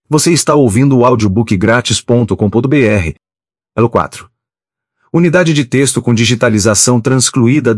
Você está ouvindo o audiobookgratis.com.br. Elo 4. Unidade de texto com digitalização transcluída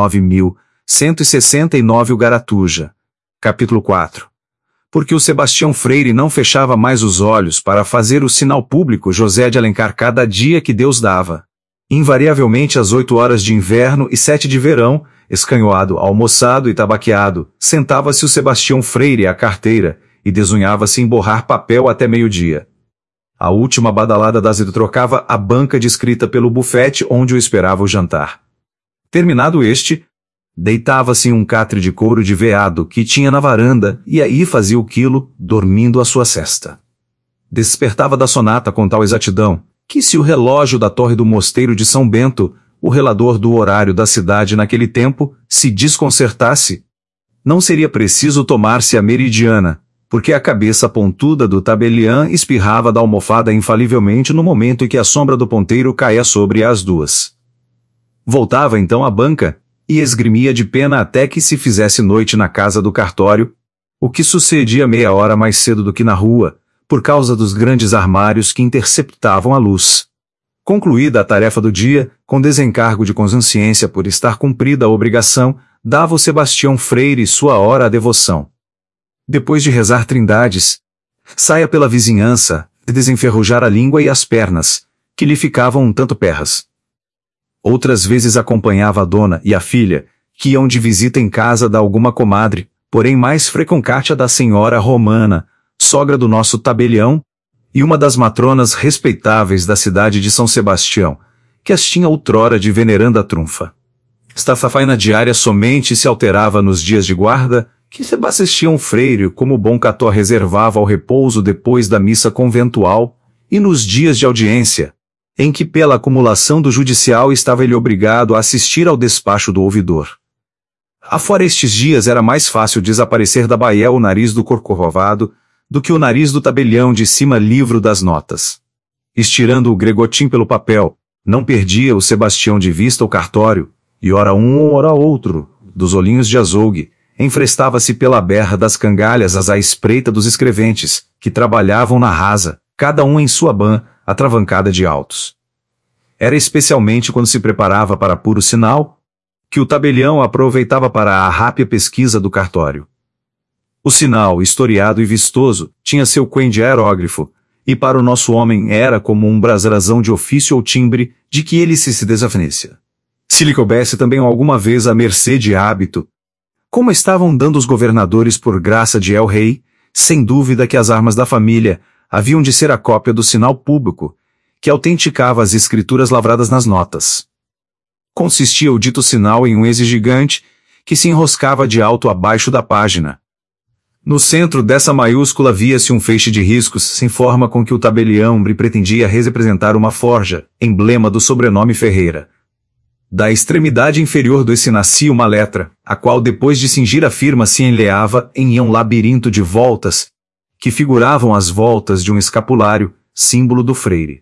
19.169 O Garatuja. Capítulo 4. Porque o Sebastião Freire não fechava mais os olhos para fazer o sinal público José de Alencar cada dia que Deus dava. Invariavelmente às 8 horas de inverno e 7 de verão, escanhoado, almoçado e tabaqueado, sentava-se o Sebastião Freire à carteira e desunhava-se em borrar papel até meio-dia. A última badalada das trocava a banca descrita pelo bufete onde o esperava o jantar. Terminado este, deitava-se em um catre de couro de veado que tinha na varanda e aí fazia o quilo, dormindo a sua sesta. Despertava da sonata com tal exatidão, que se o relógio da torre do mosteiro de São Bento, o relador do horário da cidade naquele tempo, se desconcertasse, não seria preciso tomar-se a meridiana, porque a cabeça pontuda do tabelião espirrava da almofada infalivelmente no momento em que a sombra do ponteiro caía sobre as duas. Voltava então à banca, e esgrimia de pena até que se fizesse noite na casa do cartório, o que sucedia meia hora mais cedo do que na rua, por causa dos grandes armários que interceptavam a luz. Concluída a tarefa do dia, com desencargo de consciência por estar cumprida a obrigação, dava o Sebastião Freire sua hora à devoção. Depois de rezar trindades, saia pela vizinhança, e desenferrujar a língua e as pernas, que lhe ficavam um tanto perras. Outras vezes acompanhava a dona e a filha, que iam de visita em casa da alguma comadre, porém mais frequente a da senhora Romana, sogra do nosso tabelião, e uma das matronas respeitáveis da cidade de São Sebastião, que as tinha outrora de veneranda trunfa. Esta faina diária somente se alterava nos dias de guarda, que Sebastião Freire, como bom católico, reservava ao repouso depois da missa conventual, e nos dias de audiência, em que pela acumulação do judicial estava ele obrigado a assistir ao despacho do ouvidor. Afora estes dias era mais fácil desaparecer da baía o nariz do corcovado, do que o nariz do tabelião de cima livro das notas. Estirando o gregotim pelo papel, não perdia o Sebastião de vista o cartório, e ora um ora outro, dos olhinhos de azougue, enfrestava-se pela berra das cangalhas à espreita dos escreventes, que trabalhavam na rasa, cada um em sua ban, atravancada de autos. Era especialmente quando se preparava para puro sinal, que o tabelião aproveitava para a rápida pesquisa do cartório. O sinal, historiado e vistoso, tinha seu quen de aerógrafo, e para o nosso homem era como um brasrazão de ofício ou timbre, de que ele se desafinisse. Se lhe coubesse também alguma vez a mercê de hábito, como estavam dando os governadores por graça de El Rei, sem dúvida que as armas da família haviam de ser a cópia do sinal público, que autenticava as escrituras lavradas nas notas. Consistia o dito sinal em um êxi gigante, que se enroscava de alto a baixo da página. No centro dessa maiúscula via-se um feixe de riscos, sem forma com que o tabelião pretendia representar uma forja, emblema do sobrenome Ferreira. Da extremidade inferior do esse nascia uma letra, a qual depois de cingir a firma se enleava em um labirinto de voltas, que figuravam as voltas de um escapulário, símbolo do Freire.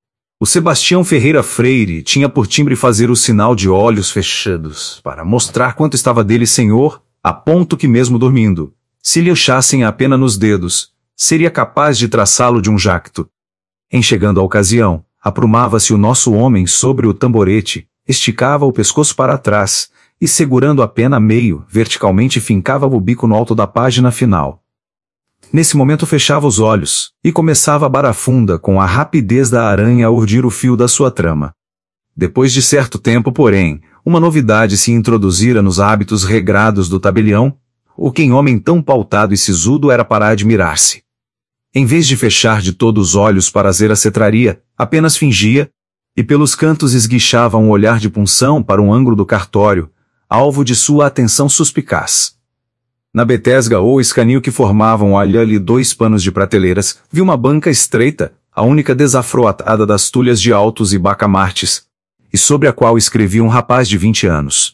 O Sebastião Ferreira Freire tinha por timbre fazer o sinal de olhos fechados, para mostrar quanto estava dele senhor, a ponto que mesmo dormindo, se lhe achassem a pena nos dedos, seria capaz de traçá-lo de um jacto. Em chegando a ocasião, aprumava-se o nosso homem sobre o tamborete, esticava o pescoço para trás, e segurando a pena a meio, verticalmente fincava o bico no alto da página final. Nesse momento fechava os olhos, e começava a barafunda com a rapidez da aranha a urdir o fio da sua trama. Depois de certo tempo, porém, uma novidade se introduzira nos hábitos regrados do tabelião, o que em homem tão pautado e sisudo era para admirar-se. Em vez de fechar de todo os olhos para ver a cetraria, apenas fingia, e pelos cantos esguichava um olhar de punção para um ângulo do cartório, alvo de sua atenção suspicaz. Na betesga ou escanio que formavam ali 2 panos de prateleiras, vi uma banca estreita, a única desafroatada das tulhas de altos e bacamartes, e sobre a qual escrevia um rapaz de 20 anos.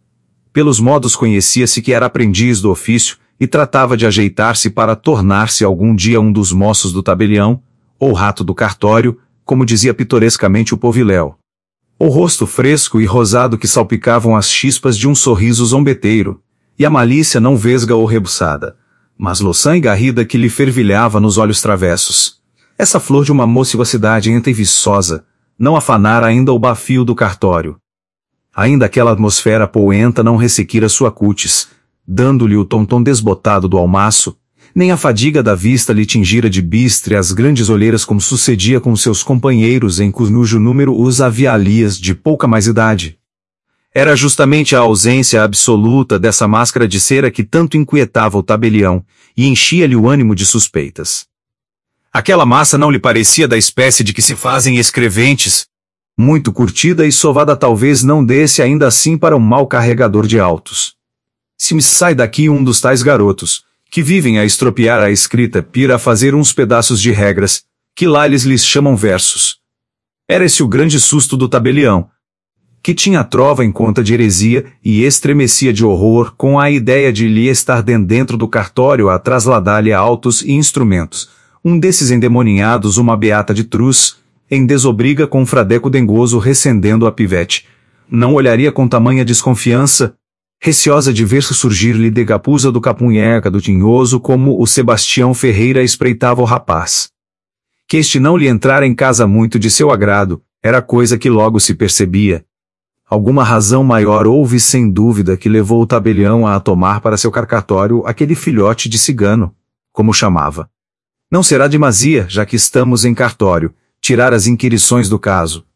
Pelos modos conhecia-se que era aprendiz do ofício, e tratava de ajeitar-se para tornar-se algum dia um dos moços do tabelião, ou rato do cartório, como dizia pitorescamente o poviléu. O rosto fresco e rosado que salpicavam as chispas de um sorriso zombeteiro, e a malícia não vesga ou rebuçada, mas louçã e garrida que lhe fervilhava nos olhos travessos. Essa flor de uma mocidade entra e viçosa, não afanara ainda o bafio do cartório. Ainda aquela atmosfera poenta não ressequira sua cutis, dando-lhe o tom desbotado do almaço, nem a fadiga da vista lhe tingira de bistre as grandes olheiras como sucedia com seus companheiros em cujo número os havia alias de pouca mais idade. Era justamente a ausência absoluta dessa máscara de cera que tanto inquietava o tabelião, e enchia-lhe o ânimo de suspeitas. Aquela massa não lhe parecia da espécie de que se fazem escreventes. Muito curtida e sovada talvez não desse ainda assim para um mau carregador de autos. Se me sai daqui um dos tais garotos, que vivem a estropiar a escrita, pira a fazer uns pedaços de regras, que lá eles lhes chamam versos. Era esse o grande susto do tabelião, que tinha a trova em conta de heresia e estremecia de horror com a ideia de lhe estar dentro do cartório a trasladar-lhe autos e instrumentos, um desses endemoninhados uma beata de truz, em desobriga com um fradeco dengoso recendendo a pivete. Não olharia com tamanha desconfiança, receosa de ver-se surgir-lhe de gapuza do capunheca do tinhoso como o Sebastião Ferreira espreitava o rapaz. Que este não lhe entrara em casa muito de seu agrado, era coisa que logo se percebia. Alguma razão maior houve sem dúvida que levou o tabelião a tomar para seu carcatório aquele filhote de cigano, como chamava. Não será demazia, já que estamos em cartório, tirar as inquirições do caso.